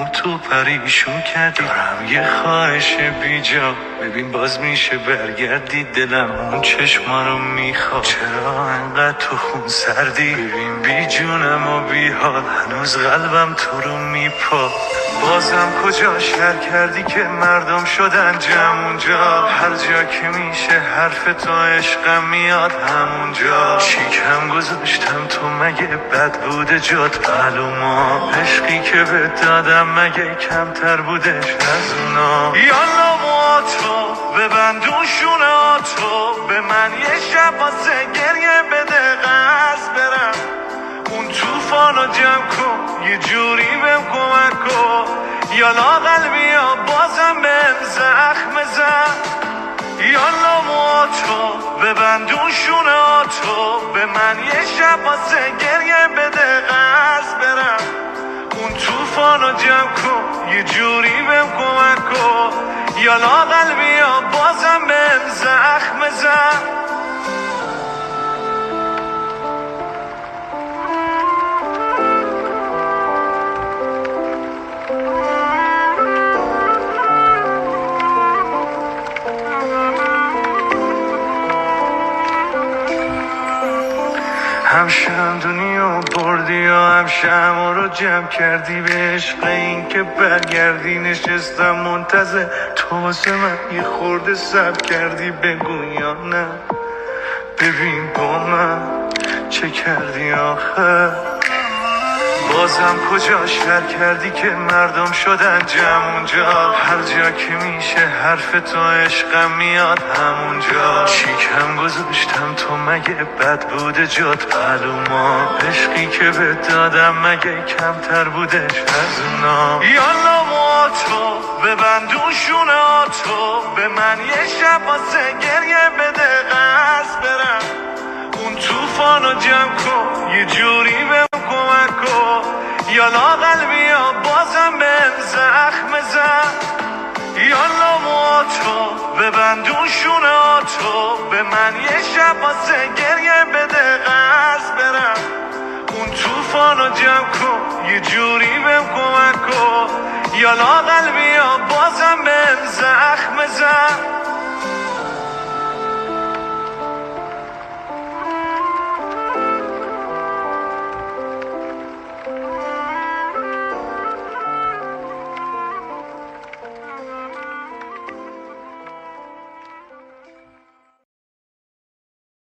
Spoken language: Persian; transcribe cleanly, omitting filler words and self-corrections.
تو پریشون کردی. دارم یه خواهش بیجا، ببین باز میشه برگردی. دلم اون چشما رو میخواد، چرا انقدر تو خون سردی؟ ببین بی جونم و بی حال، هنوز قلبم تو رو میپاد. بازم کجا شر کردی که مردم شدن جمعونجا؟ هر جا که میشه حرف تو عشقم میاد همونجا. شیکم گذاشتم تو مگه بد بوده جات معلوما؟ عشقی که به دادم مگه کمتر بودش از اونا؟ یالا مواتو ببندون آتو، به من یه شب واسه گریه بده قصد برم. اون توفانو جمع کن یه جوری بهم کمک کن. یالا قلبی ها بازم بهم زخم زد. یالا مواتو ببندون آتو، به من یه شب واسه گریه بده قصد برم. اون توفانو جمع کن یه جوری بهم کمک کن. یالا قلبی ها بازم بهم زخم زد. همشم دنیا بردی یا همشم رو جمع کردی. به عشق این که برگردی نشستم منتظر تو واسه من یه خورده صبر کردی. بگو یا نه ببین با من چه کردی آخر؟ بازم کجا شر کردی که مردم شدن جمعونجا؟ هر جا که میشه حرف تو عشقم میاد همونجا. شیکم گذاشتم تو مگه بد بوده جات معلوما؟ عشقی که به دادم مگه کمتر بودش از اونا؟ یالا مواتو ببندون آتو، به من یه شب واسه گریه بده قصد برم. اون توفانو جمع کن یه جوری بهم کمک کن. یالا قلبی ها بازم بهم زخم زد. یالا مواتو ببندون آتو، به من یه شب واسه گریه بده قصد برم. اون توفانو جمع کن یه جوری بهم کمک کن. یالا قلبی ها بازم بهم زخم زد.